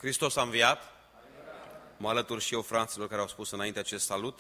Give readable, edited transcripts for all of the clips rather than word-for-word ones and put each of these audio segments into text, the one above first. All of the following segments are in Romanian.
Hristos a înviat. Mă alătur și eu fraților care au spus înainte acest salut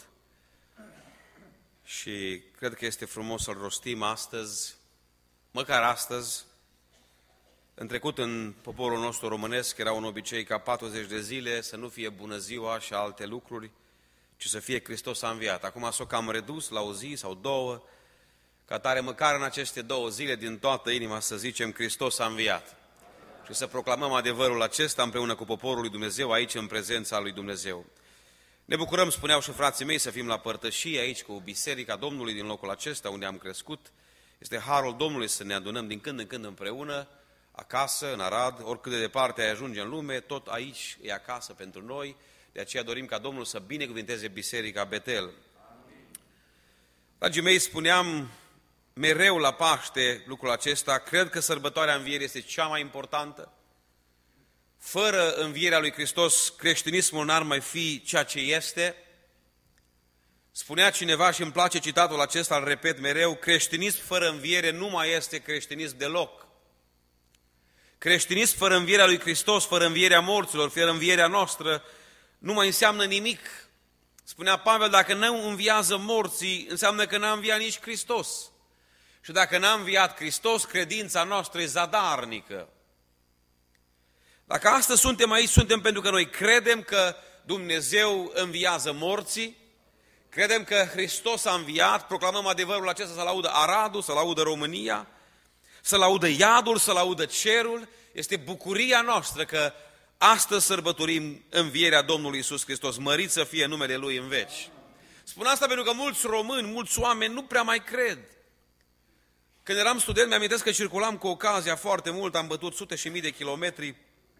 și cred că este frumos să-l rostim astăzi, măcar astăzi. În trecut, în poporul nostru românesc, era un obicei ca 40 de zile să nu fie bună ziua și alte lucruri, ci să fie Hristos a înviat. Acum s-o cam redus la o zi sau două, ca tare măcar în aceste 2 zile din toată inima să zicem Hristos a înviat. Și să proclamăm adevărul acesta împreună cu poporul lui Dumnezeu aici în prezența lui Dumnezeu. Ne bucurăm, spuneau și frații mei, să fim la părtășie aici cu Biserica Domnului din locul acesta unde am crescut. Este harul Domnului să ne adunăm din când în când împreună, acasă, în Arad, oricât de departe ai ajunge în lume, tot aici e acasă pentru noi. De aceea dorim ca Domnul să binecuvinteze Biserica Betel. Dragii mei, spuneam mereu la Paște lucrul acesta, cred că sărbătoarea Învierii este cea mai importantă. Fără învierea lui Hristos, creștinismul n-ar mai fi ceea ce este. Spunea cineva și îmi place citatul acesta, îl repet mereu, creștinism fără înviere nu mai este creștinism deloc. Creștinism fără învierea lui Hristos, fără învierea morților, fără învierea noastră, nu mai înseamnă nimic. Spunea Pavel, dacă nu înviază morții, înseamnă că n-a înviat nici Hristos. Și dacă n-a înviat Hristos, credința noastră e zadarnică. Dacă astăzi suntem aici, suntem pentru că noi credem că Dumnezeu înviază morții, credem că Hristos a înviat, proclamăm adevărul acesta, să-l audă Aradul, să-l audă România, să-l audă iadul, să-l audă cerul. Este bucuria noastră că astăzi sărbătorim învierea Domnului Iisus Hristos, mărit să fie numele Lui în veci. Spun asta pentru că mulți români, mulți oameni nu prea mai cred. Când eram student, mi-amintesc că circulam cu ocazia foarte mult, am bătut sute și mii de kilometri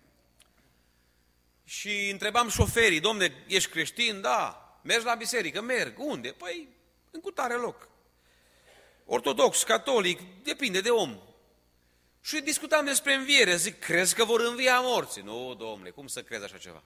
și întrebam șoferii, domne, ești creștin? Da. Mergi la biserică? Merg. Unde? Păi, în cutare loc. Ortodox, catolic, depinde de om. Și discutam despre înviere, zic, crezi că vor învia morții? Nu, domnule, cum să crezi așa ceva?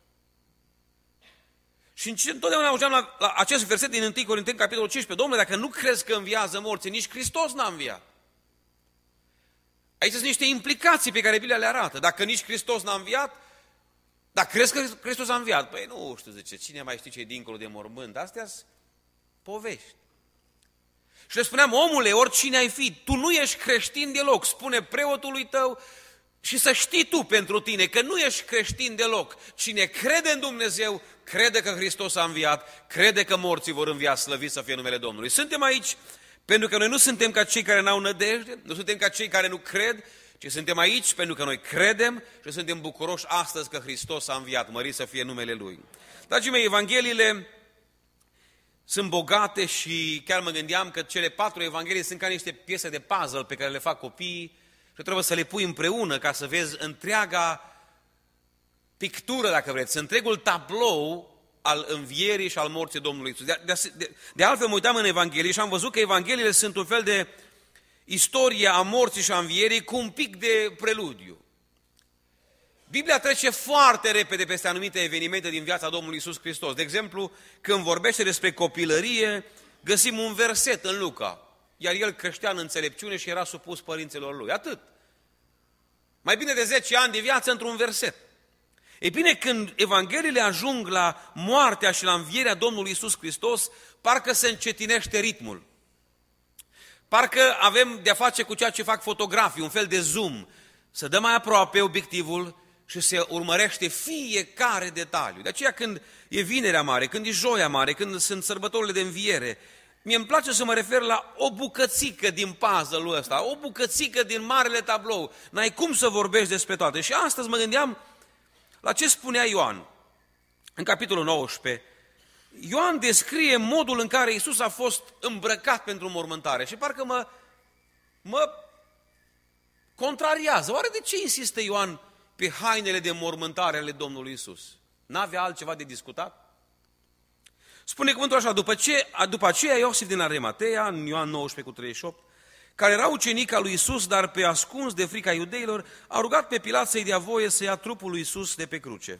Și întotdeauna auzeam la acest verset din 1 Corinteni, capitolul 15, domnule, dacă nu crezi că înviază morții, nici Hristos n-a înviat. Aici sunt niște implicații pe care Biblia le arată. Dacă nici Hristos n-a înviat, dar crezi că Hristos a înviat? Păi nu știu, zice, cine mai știe ce e dincolo de mormânt? Astea-s povești. Și le spuneam, omule, oricine ai fi, tu nu ești creștin deloc, spune preotului tău și să știi tu pentru tine că nu ești creștin deloc. Cine crede în Dumnezeu, crede că Hristos a înviat, crede că morții vor învia, slăvit să fie numele Domnului. Suntem aici pentru că noi nu suntem ca cei care n-au nădejde, nu suntem ca cei care nu cred, ci suntem aici pentru că noi credem și suntem bucuroși astăzi că Hristos a înviat, mărit să fie numele Lui. Dragii mei, Evangheliile sunt bogate și chiar mă gândeam că cele 4 evanghelii sunt ca niște piese de puzzle pe care le fac copiii și trebuie să le pui împreună ca să vezi întreaga pictură, dacă vreți, întregul tablou al învierii și al morții Domnului Iisus. De altfel mă uitam în Evanghelii și am văzut că Evangheliile sunt un fel de istorie a morții și a învierii cu un pic de preludiu. Biblia trece foarte repede peste anumite evenimente din viața Domnului Iisus Hristos. De exemplu, când vorbește despre copilărie, găsim un verset în Luca, iar el creștea în înțelepciune și era supus părinților lui. Atât. Mai bine de 10 ani de viață într-un verset. Ei bine, când Evangheliile ajung la moartea și la învierea Domnului Iisus Hristos, parcă se încetinește ritmul. Parcă avem de-a face cu ceea ce fac fotografii, un fel de zoom. Să dă mai aproape obiectivul și se urmărește fiecare detaliu. De aceea când e Vinerea Mare, când e Joia Mare, când sunt sărbătorile de înviere, mie îmi place să mă refer la o bucățică din puzzle-ul ăsta, o bucățică din marele tablou. N-ai cum să vorbești despre toate. Și astăzi mă gândeam la ce spunea Ioan în capitolul 19. Ioan descrie modul în care Iisus a fost îmbrăcat pentru mormântare și parcă mă contrariază. Oare de ce insistă Ioan pe hainele de mormântare ale Domnului Iisus? N-avea altceva de discutat? Spune cuvântul așa, după aceea Iosif din Arimatea, în Ioan 19:38, care era ucenic al lui Iisus, dar pe ascuns de frica iudeilor, a rugat pe Pilat să-i dea voie să ia trupul lui Iisus de pe cruce.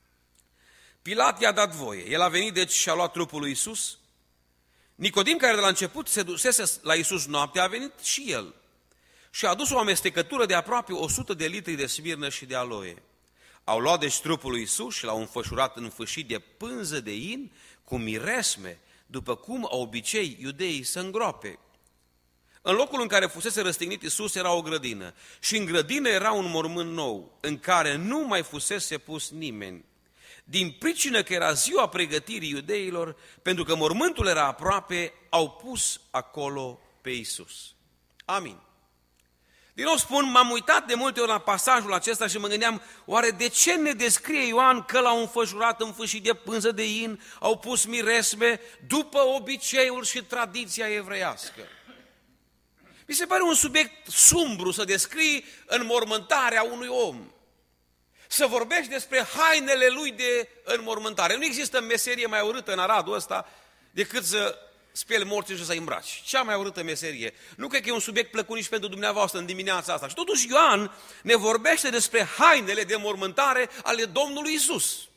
Pilat i-a dat voie. El a venit deci și a luat trupul lui Iisus. Nicodim, care de la început se dusese la Iisus noaptea, a venit și el. Și a adus o amestecătură de aproape 100 de litri de smirnă și de aloe. Au luat deci trupul lui Iisus și l-au înfășurat în fâșii de pânză de in cu miresme, după cum au obicei iudeii să îngroape. În locul în care fusese răstignit Iisus era o grădină și în grădină era un mormânt nou, în care nu mai fusese pus nimeni. Din pricină că era ziua pregătirii iudeilor, pentru că mormântul era aproape, au pus acolo pe Iisus. Amin. Din nou spun, m-am uitat de multe ori la pasajul acesta și mă gândeam, oare de ce ne descrie Ioan că l-au înfășurat în fâșii de pânză de in, au pus miresme după obiceiul și tradiția evreiască? Mi se pare un subiect sumbru să descrii înmormântarea unui om. Să vorbești despre hainele lui de înmormântare. Nu există meserie mai urâtă în Aradul ăsta decât să speli morții și să-i îmbraci. Cea mai urâtă meserie. Nu cred că e un subiect plăcut nici pentru dumneavoastră în dimineața asta. Și totuși Ioan ne vorbește despre hainele de înmormântare ale Domnului Iisus.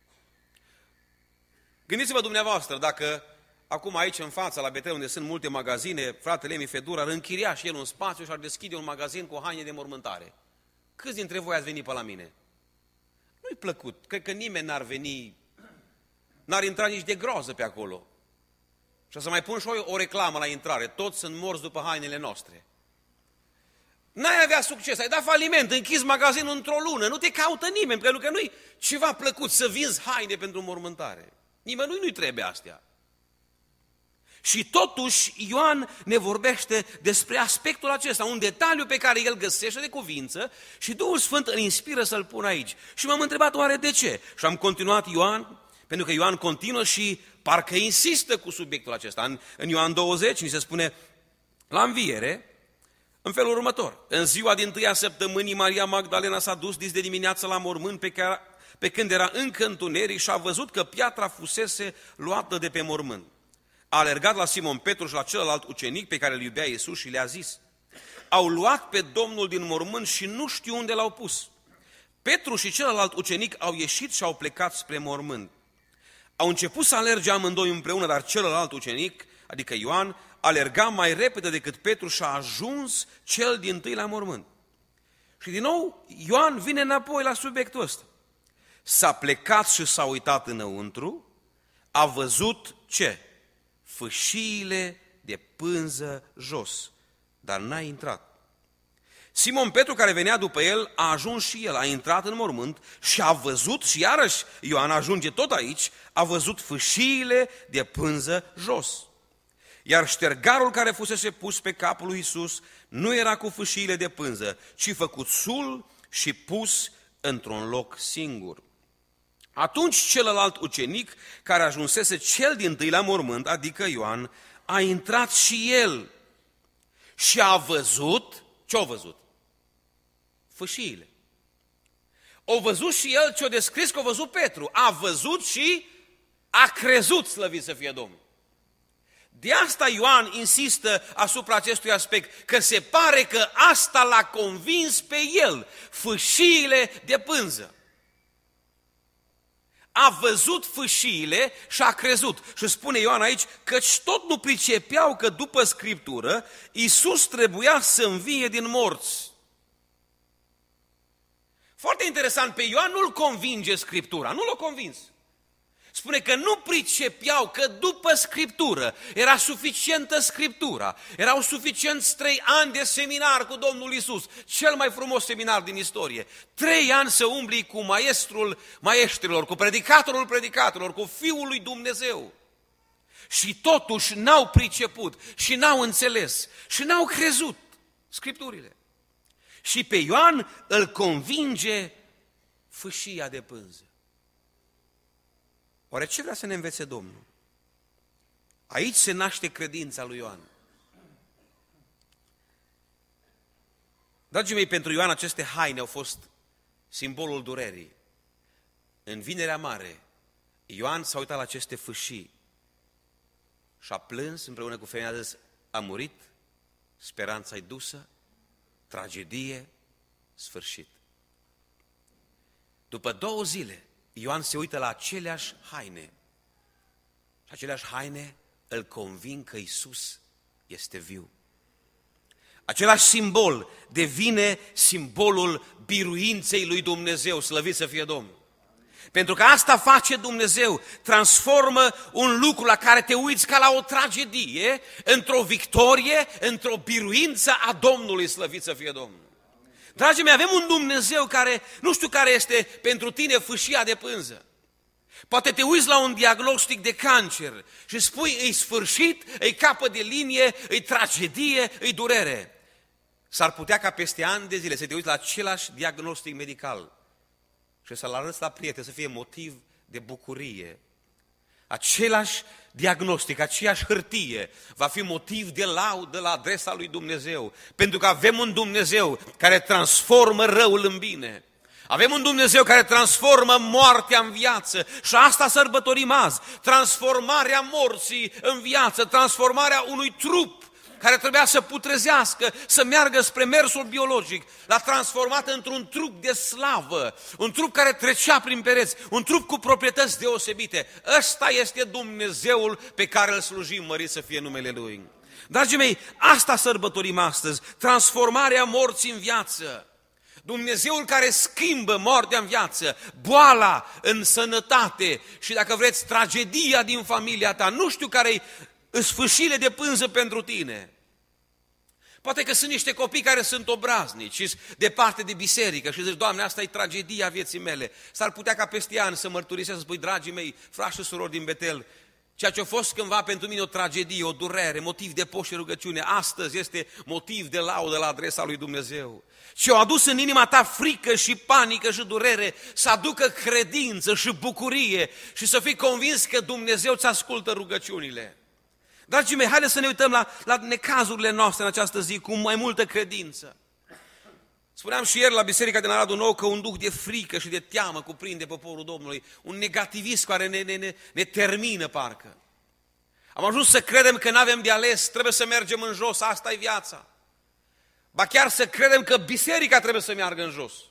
Gândiți-vă dumneavoastră, dacă acum aici în fața, la Betel, unde sunt multe magazine, fratele Emi Fedura ar închiria și el un spațiu și ar deschide un magazin cu haine de mormântare. Câți dintre voi ați venit pe la mine? Nu-i plăcut. Cred că nimeni n-ar veni, n-ar intra nici de groază pe acolo. Și o să mai pun și o reclamă la intrare. Toți sunt morți după hainele noastre. N-ai avea succes, ai dat faliment, închizi magazinul într-o lună, nu te caută nimeni, pentru că nu-i ceva plăcut să vinzi haine pentru mormântare. Nimănui nu-i trebuie astea. Și totuși Ioan ne vorbește despre aspectul acesta, un detaliu pe care el găsește de cuvință și Duhul Sfânt îl inspiră să-l pun aici. Și m-am întrebat oare de ce? Și am continuat Ioan, pentru că Ioan continuă și parcă insistă cu subiectul acesta. În Ioan 20 ni se spune la înviere în felul următor. În ziua din tâia săptămânii Maria Magdalena s-a dus dis de dimineață la mormânt pe când era încă întuneric și a văzut că piatra fusese luată de pe mormânt. A alergat la Simon Petru și la celălalt ucenic pe care îl iubea Iisus și le-a zis: au luat pe Domnul din mormânt și nu știu unde l-au pus. Petru și celălalt ucenic au ieșit și au plecat spre mormânt. Au început să alerge amândoi împreună, dar celălalt ucenic, adică Ioan, alerga mai repede decât Petru și a ajuns cel dintâi la mormânt. Și din nou Ioan vine înapoi la subiectul ăsta. S-a plecat și s-a uitat înăuntru, a văzut ce? Fâșiile de pânză jos, dar n-a intrat. Simon Petru, care venea după el, a ajuns și el, a intrat în mormânt și a văzut, și iarăși Ioan ajunge tot aici, a văzut fâșiile de pânză jos. Iar ștergarul care fusese pus pe capul lui Iisus nu era cu fâșiile de pânză, ci făcut sul și pus într-un loc singur. Atunci celălalt ucenic, care ajunsese cel dintâi la mormânt, adică Ioan, a intrat și el și a văzut, ce-a văzut? Fâșiile. O văzut și el ce-o descris că o văzut Petru. A văzut și a crezut, slăvit să fie Domnul. De asta Ioan insistă asupra acestui aspect, că se pare că asta l-a convins pe el, fâșiile de pânză. A văzut fâșiile și a crezut. Și spune Ioan aici, căci tot nu pricepeau că după Scriptură Iisus trebuia să învie din morți. Foarte interesant, pe Ioan nu-l convinge Scriptura, nu l-a convins. Spune că nu pricepeau că după Scriptură era suficientă Scriptura. Erau suficienți 3 ani de seminar cu Domnul Iisus, cel mai frumos seminar din istorie. 3 ani să umbli cu maestrul maestrilor, cu predicatorul predicatorilor, cu Fiul lui Dumnezeu. Și totuși n-au priceput și n-au înțeles și n-au crezut Scripturile. Și pe Ioan îl convinge fâșia de pânză. Oare ce vrea să ne învețe Domnul? Aici se naște credința lui Ioan. Dragii mei, pentru Ioan aceste haine au fost simbolul durerii. În Vinerea Mare, Ioan s-a uitat la aceste fâșii și a plâns împreună cu femeia, a zis, a murit, speranța-i dusă, tragedie, sfârșit. După 2 zile, Ioan se uită la aceleași haine. Și aceleași haine îl convin că Iisus este viu. același simbol devine simbolul biruinței lui Dumnezeu, slăvit să fie Domnul. Pentru că asta face Dumnezeu, transformă un lucru la care te uiți ca la o tragedie, într-o victorie, într-o biruință a Domnului, slăvit să fie Domnul. Dragii mei, avem un Dumnezeu care, nu știu care este pentru tine fâșia de pânză. Poate te uiți la un diagnostic de cancer și spui, îi sfârșit, îi capăt de linie, îi tragedie, îi durere. S-ar putea ca peste ani de zile să te uiți la același diagnostic medical și să-l arăți la prieten, să fie motiv de bucurie. Același diagnostic, aceeași hârtie va fi motiv de laudă la adresa lui Dumnezeu, pentru că avem un Dumnezeu care transformă răul în bine. Avem un Dumnezeu care transformă moartea în viață și asta sărbătorim azi. Transformarea morții în viață, transformarea unui trup care trebuia să putrezească, să meargă spre mersul biologic, l-a transformat într-un trup de slavă, un trup care trecea prin pereți, un trup cu proprietăți deosebite. Ăsta este Dumnezeul pe care îl slujim, mărit să fie numele Lui. Dragii mei, asta sărbătorim astăzi, transformarea morții în viață. Dumnezeul care schimbă moartea în viață, boala în sănătate și, dacă vreți, tragedia din familia ta. Nu știu care-i sfâșile de pânză pentru tine. Poate că sunt niște copii care sunt obraznici și departe de biserică și zici, Doamne, asta e tragedia vieții mele. S-ar putea ca peste ani să mărturisesc, să spui, dragii mei, frați și surori din Betel, ceea ce a fost cândva pentru mine o tragedie, o durere, motiv de post și rugăciune, astăzi este motiv de laudă la adresa lui Dumnezeu. Ce a adus în inima ta frică și panică și durere, să aducă credință și bucurie și să fii convins că Dumnezeu îți ascultă rugăciunile. Dragii mei, haideți să ne uităm la necazurile noastre în această zi cu mai multă credință. Spuneam și ieri la Biserica din Aradul Nou că un duh de frică și de teamă cuprinde poporul Domnului, un negativism care ne termină parcă. Am ajuns să credem că n-avem de ales, trebuie să mergem în jos, asta e viața. Ba chiar să credem că biserica trebuie să meargă în jos.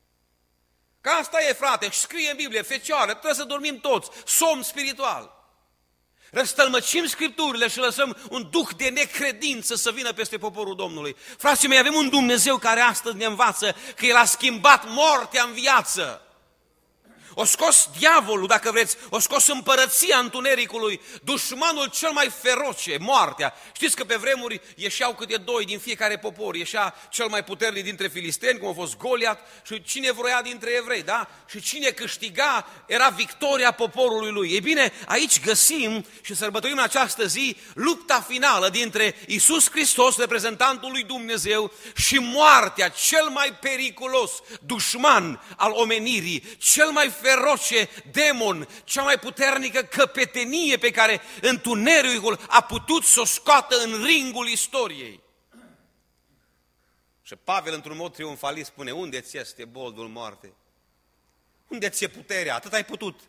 Că asta e, frate, și scrie în Biblie, Fecioară, trebuie să dormim toți, somn spiritual. Răstălmăcim Scripturile și lăsăm un duh de necredință să vină peste poporul Domnului. Frații mei, avem un Dumnezeu care astăzi ne învață că El a schimbat moartea în viață. O scos diavolul, dacă vreți, o scos împărăția întunericului, dușmanul cel mai feroce, moartea. Știți că pe vremuri ieșeau câte doi din fiecare popor, ieșea cel mai puternic dintre filisteni, cum a fost Goliat, și cine vroia dintre evrei, da? Și cine câștiga era victoria poporului lui. Ei bine, aici găsim și sărbătorim în această zi lupta finală dintre Iisus Hristos, reprezentantul lui Dumnezeu, și moartea, cel mai periculos dușman al omenirii, cel mai feroce demon, cea mai puternică căpetenie pe care întunericul a putut să o scoată în ringul istoriei. Și Pavel, într-un mod triumfalist, spune, unde ți este boldul moarte? Unde ți-e puterea? Atât ai putut.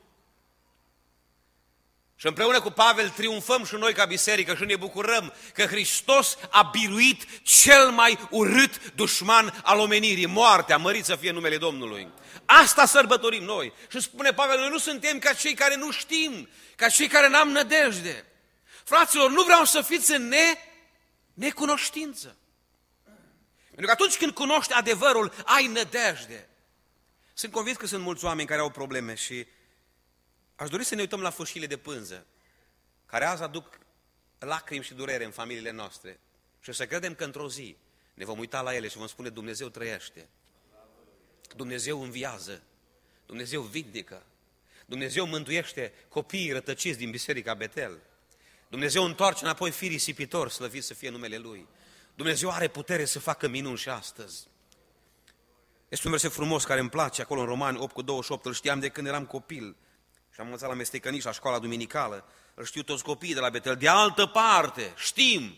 Și împreună cu Pavel triumfăm și noi ca biserică și ne bucurăm că Hristos a biruit cel mai urât dușman al omenirii, moartea, mărit să fie numele Domnului. Asta sărbătorim noi. Și spune Pavel, noi nu suntem ca cei care nu știm, ca cei care n-am nădejde. Fraților, nu vreau să fiți în necunoștință. Pentru că atunci când cunoști adevărul, ai nădejde. Sunt convins că sunt mulți oameni care au probleme și aș dori să ne uităm la fâșile de pânză, care azi aduc lacrimi și durere în familiile noastre. Și să credem că într-o zi ne vom uita la ele și vom spune, Dumnezeu trăiește, Dumnezeu înviază, Dumnezeu vindecă, Dumnezeu mântuiește copiii rătăciți din Biserica Betel, Dumnezeu întoarce înapoi fiii risipitori, slăvit să fie numele Lui. Dumnezeu are putere să facă minuni și astăzi. Este un verset frumos care îmi place, acolo în Romani 8:28, îl știam de când eram copil și am învățat la mestecănici, la școala duminicală, îl știu toți copiii de la Betel. De altă parte, știm.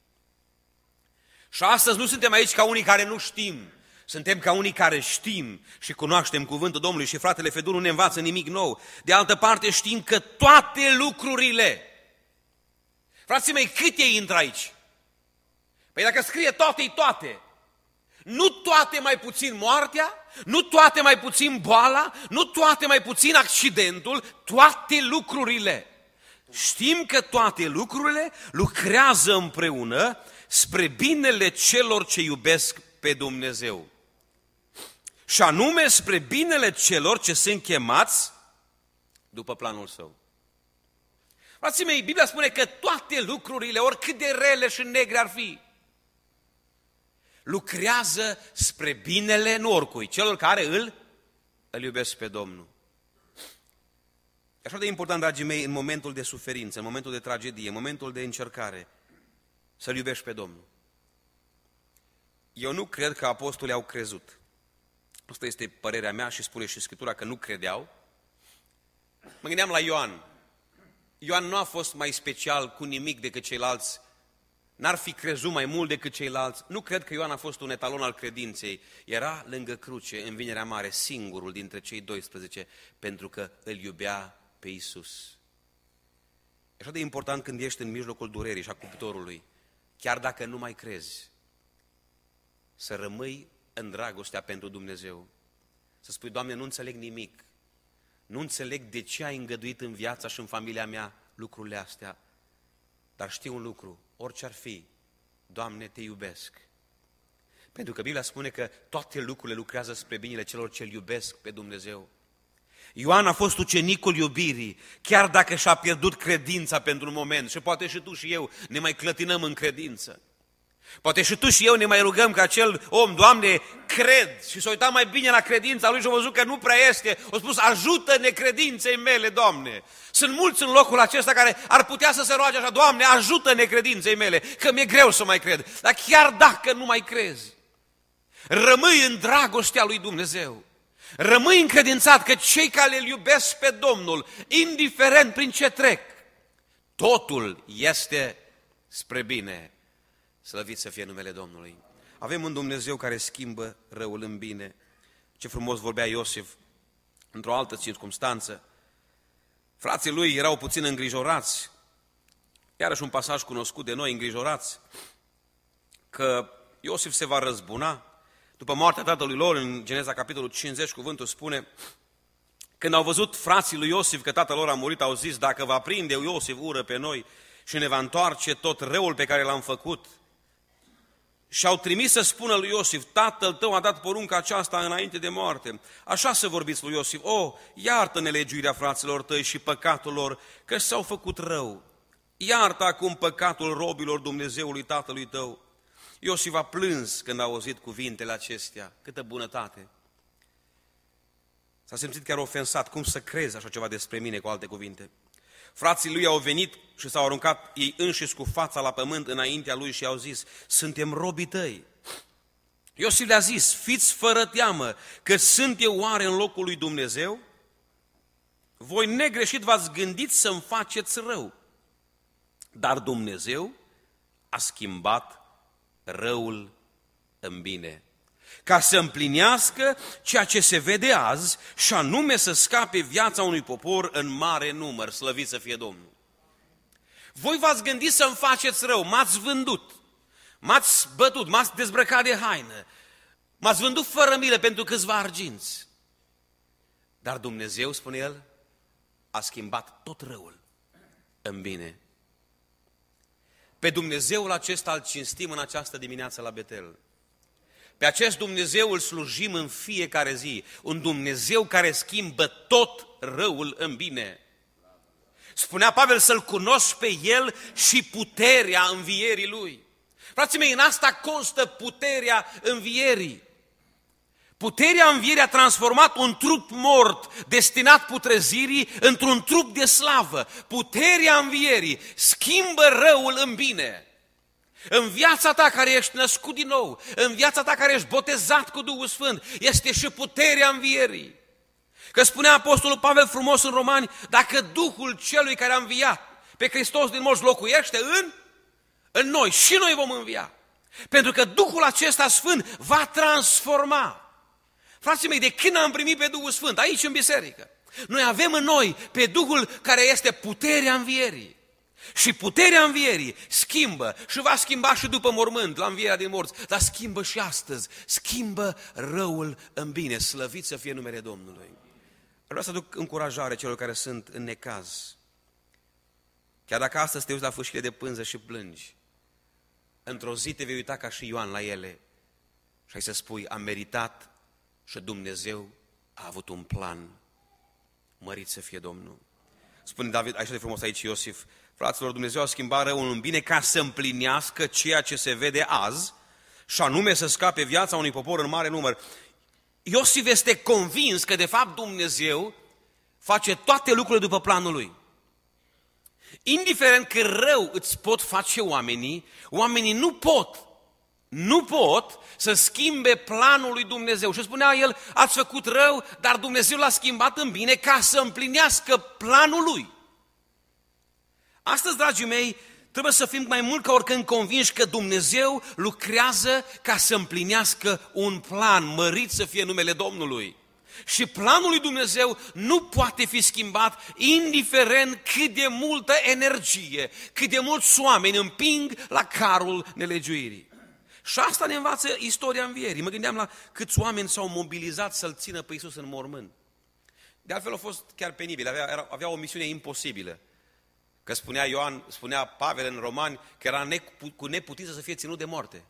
Și astăzi nu suntem aici ca unii care nu știm, suntem ca unii care știm și cunoaștem cuvântul Domnului și fratele Fedul nu ne învață nimic nou. De altă parte știm că toate lucrurile, frații mei, cât ei intră aici? Păi dacă scrie toate-i toate, nu toate mai puțin moartea, nu toate mai puțin boala, nu toate mai puțin accidentul, toate lucrurile. Știm că toate lucrurile lucrează împreună spre binele celor ce iubesc pe Dumnezeu. Și anume spre binele celor ce sunt chemați după planul Său. Frații mei, Biblia spune că toate lucrurile, oricât de rele și negre ar fi, lucrează spre binele, nu oricui, celor care îl iubesc pe Domnul. E așa de important, dragii mei, în momentul de suferință, în momentul de tragedie, în momentul de încercare, să-L iubești pe Domnul. Eu nu cred că apostolii au crezut. Asta este părerea mea și spune și Scriptura că nu credeau. Mă gândeam la Ioan. Ioan nu a fost mai special cu nimic decât ceilalți. N-ar fi crezut mai mult decât ceilalți. Nu cred că Ioan a fost un etalon al credinței. Era lângă cruce, în Vinerea Mare, singurul dintre cei 12, pentru că îl iubea pe Iisus. E așa de important când ești în mijlocul durerii și a cuptorului, chiar dacă nu mai crezi, să rămâi în dragostea pentru Dumnezeu. Să spui, Doamne, nu înțeleg nimic. Nu înțeleg de ce ai îngăduit în viața și în familia mea lucrurile astea. Dar știu un lucru, orice ar fi, Doamne, Te iubesc. Pentru că Biblia spune că toate lucrurile lucrează spre binele celor ce-L iubesc pe Dumnezeu. Ioan a fost ucenicul iubirii, chiar dacă și-a pierdut credința pentru un moment. Și poate și tu și eu ne mai clătinăm în credință. Poate și tu și eu ne mai rugăm ca acel om, Doamne, cred, și s-a uitat mai bine la credința lui și a văzut că nu prea este. A spus, ajută-ne credinței mele, Doamne. Sunt mulți în locul acesta care ar putea să se roage așa, Doamne, ajută-ne credinței mele, că mi-e greu să mai cred. Dar chiar dacă nu mai crezi, rămâi în dragostea lui Dumnezeu. Rămâi încredințat că cei care îl iubesc pe Domnul, indiferent prin ce trec, totul este spre bine. Slăvit să fie numele Domnului. Avem un Dumnezeu care schimbă răul în bine. Ce frumos vorbea Iosif într-o altă circumstanță. Frații lui erau puțin îngrijorați, iarăși un pasaj cunoscut de noi, îngrijorați, că Iosif se va răzbuna. După moartea tatălui lor, în Geneza capitolul 50, cuvântul spune, când au văzut frații lui Iosif că tatăl lor a murit, au zis, dacă va prinde Iosif ură pe noi și ne va întoarce tot răul pe care l-am făcut. Și au trimis să spună lui Iosif, tatăl tău a dat porunca aceasta înainte de moarte. Așa să vorbiți lui Iosif, iartă nelegiuirea fraților tăi și păcatul lor, că s-au făcut rău. Iartă acum păcatul robilor Dumnezeului tatălui tău. Iosif a plâns când a auzit cuvintele acestea. Câtă bunătate! S-a simțit chiar ofensat. Cum să crezi așa ceva despre mine, cu alte cuvinte? Frații lui au venit și s-au aruncat ei înșiși cu fața la pământ înaintea lui și au zis, suntem robii tăi. Iosif le-a zis, fiți fără teamă, că sunt eu oare în locul lui Dumnezeu? Voi negreșit v-ați gândit să-mi faceți rău, dar Dumnezeu a schimbat răul în bine, ca să împlinească ceea ce se vede azi și anume să scape viața unui popor în mare număr, slăvit să fie Domnul. Voi v-ați gândit să-mi faceți rău, m-ați vândut, m-ați bătut, m-ați dezbrăcat de haină, m-ați vândut fără milă pentru câțiva arginți. Dar Dumnezeu, spune el, a schimbat tot răul în bine. Pe Dumnezeul acesta îl cinstim în această dimineață la Betel. Pe acest Dumnezeu îl slujim în fiecare zi. Un Dumnezeu care schimbă tot răul în bine. Spunea Pavel să-L cunoști pe El și puterea învierii Lui. Frații mei, în asta constă puterea învierii. Puterea învierii a transformat un trup mort, destinat putrezirii, într-un trup de slavă. Puterea învierii schimbă răul în bine. În viața ta care ești născut din nou, în viața ta care ești botezat cu Duhul Sfânt, este și puterea învierii. Că spunea Apostolul Pavel frumos în Romani, dacă Duhul celui care a înviat pe Hristos din morți locuiește în noi, și noi vom învia. Pentru că Duhul acesta Sfânt va transforma. Frații mei, de când am primit pe Duhul Sfânt, aici în biserică, noi avem în noi pe Duhul care este puterea învierii. Și puterea învierii schimbă și va schimba și după mormânt, la învierea din morți, dar schimbă și astăzi, schimbă răul în bine, slăvit să fie numele Domnului. Vreau să aduc încurajare celor care sunt în necaz. Chiar dacă astăzi te uiți la fâșile de pânză și plângi, într-o zi te vei uita ca și Ioan la ele și ai să spui, am meritat și Dumnezeu a avut un plan. Mărit să fie Domnul. Spune David, așa de frumos aici Iosif, fraților, Dumnezeu a schimbat răul în bine ca să împlinească ceea ce se vede azi, și anume să scape viața unui popor în mare număr. Iosif este convins că de fapt Dumnezeu face toate lucrurile după planul lui. Indiferent că rău îți pot face oamenii, oamenii nu pot să schimbe planul lui Dumnezeu. Și spunea el, ați făcut rău, dar Dumnezeu l-a schimbat în bine ca să împlinească planul lui. Astăzi, dragii mei, trebuie să fim mai mult ca oricând convinși că Dumnezeu lucrează ca să împlinească un plan, mărit să fie numele Domnului. Și planul lui Dumnezeu nu poate fi schimbat indiferent cât de multă energie, cât de mulți oameni împing la carul nelegiuirii. Și asta ne învață istoria învierii. Mă gândeam la câți oameni s-au mobilizat să-L țină pe Iisus în mormânt. De altfel a fost chiar penibil, avea o misiune imposibilă. Că spunea Pavel în Romani că era cu neputință să fie ținut de moarte.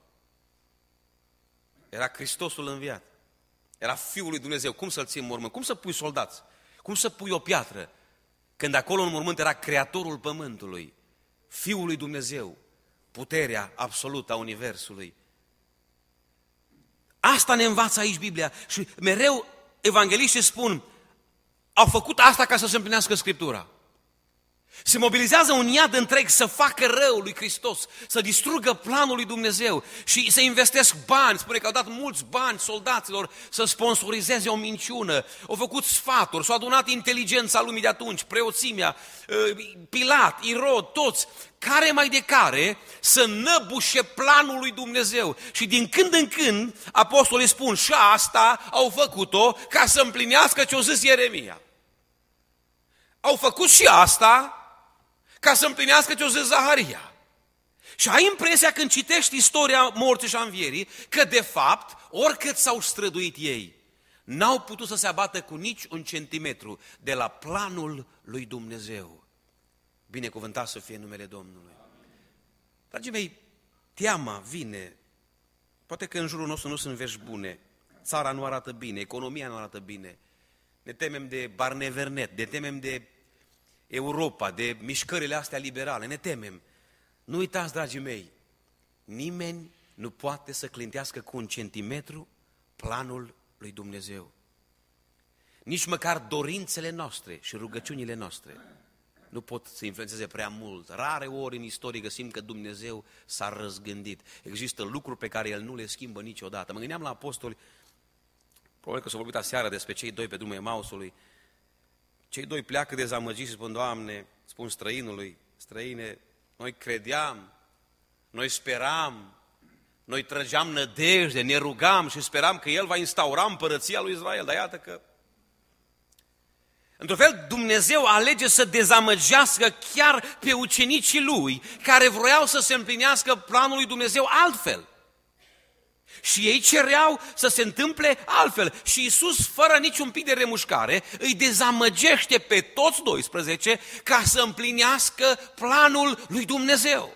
Era Hristosul înviat. Era Fiul lui Dumnezeu. Cum să-L ții în mormânt? Cum să pui soldați? Cum să pui o piatră? Când acolo în mormânt era Creatorul pământului, Fiul lui Dumnezeu, puterea absolută a Universului. Asta ne învață aici Biblia. Și mereu evangheliștii spun, au făcut asta ca să se împlinească Scriptura. Se mobilizează un iad întreg să facă rău lui Hristos, să distrugă planul lui Dumnezeu și să investesc bani. Spune că au dat mulți bani soldaților să sponsorizeze o minciună. Au făcut sfaturi, s-au adunat inteligența lumii de atunci, preoțimea, Pilat, Irod, toți, care mai de care să năbușe planul lui Dumnezeu. Și din când în când apostolii spun, și asta au făcut-o ca să împlinească ce-o zis Ieremia. Au făcut și asta ca să împlinească ce o zis Zaharia. Și ai impresia când citești istoria morții și a învierii, că de fapt, oricât s-au străduit ei, n-au putut să se abată cu nici un centimetru de la planul lui Dumnezeu. Binecuvântat să fie numele Domnului. Dragii mei, teama vine. Poate că în jurul nostru nu sunt vești bune. Țara nu arată bine, economia nu arată bine. Ne temem de Barnevernet, ne temem de Europa, de mișcările astea liberale, ne temem. Nu uitați, dragii mei, nimeni nu poate să clintească cu un centimetru planul lui Dumnezeu. Nici măcar dorințele noastre și rugăciunile noastre nu pot să influențeze prea mult. Rare ori în istorie găsim că Dumnezeu s-a răzgândit. Există lucruri pe care El nu le schimbă niciodată. Mă gândeam la apostoli, probabil că s-a vorbit aseară despre cei doi pe drumul Emausului. Cei doi pleacă dezamăgiți și spun, Doamne, spun străinului, străine, noi credeam, noi speram, noi trăgeam nădejde, ne rugam și speram că El va instaura împărăția lui Israel. Dar iată că, într-un fel, Dumnezeu alege să dezamăgească chiar pe ucenicii Lui, care vroiau să se împlinească planul lui Dumnezeu altfel. Și ei cereau să se întâmple altfel. Și Iisus, fără niciun pic de remușcare, îi dezamăgește pe toți 12 ca să împlinească planul lui Dumnezeu.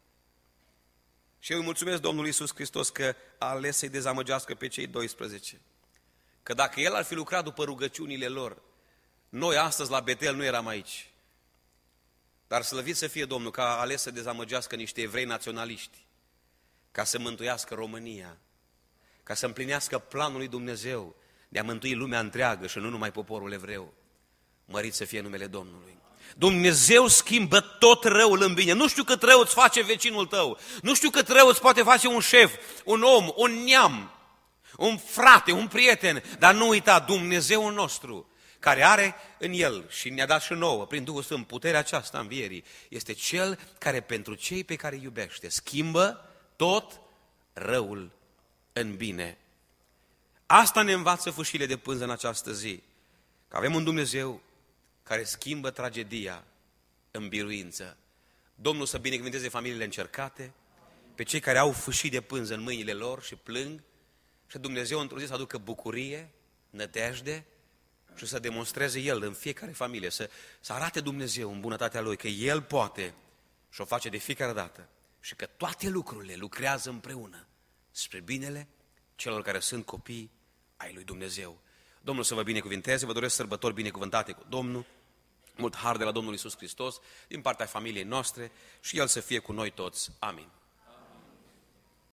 Și eu îi mulțumesc Domnului Iisus Hristos că a ales să-i dezamăgească pe cei 12. Că dacă El ar fi lucrat după rugăciunile lor, noi astăzi la Betel nu eram aici. Dar slăvit să fie Domnul că a ales să dezamăgească niște evrei naționaliști, ca să mântuiască România, ca să împlinească planul lui Dumnezeu de a mântui lumea întreagă și nu numai poporul evreu. Mărit să fie numele Domnului. Dumnezeu schimbă tot răul în bine. Nu știu cât rău îți face vecinul tău, nu știu cât rău îți poate face un șef, un om, un neam, un frate, un prieten, dar nu uita, Dumnezeul nostru, care are în El și ne-a dat și nouă, prin Duhul Sfânt, puterea aceasta a învierii, este Cel care pentru cei pe care îi iubește schimbă tot răul în bine. Asta ne învață fâșile de pânză în această zi, că avem un Dumnezeu care schimbă tragedia în biruință. Domnul să binecuvânteze familiile încercate, pe cei care au fâșii de pânză în mâinile lor și plâng, și Dumnezeu într-o zi să aducă bucurie, nădejde și să demonstreze El în fiecare familie, să arate Dumnezeu în bunătatea Lui, că El poate și o face de fiecare dată și că toate lucrurile lucrează împreună spre binele celor care sunt copii ai lui Dumnezeu. Domnul să vă binecuvinteze, vă doresc sărbători binecuvântate cu Domnul, mult har de la Domnul Iisus Hristos, din partea familiei noastre și El să fie cu noi toți. Amin.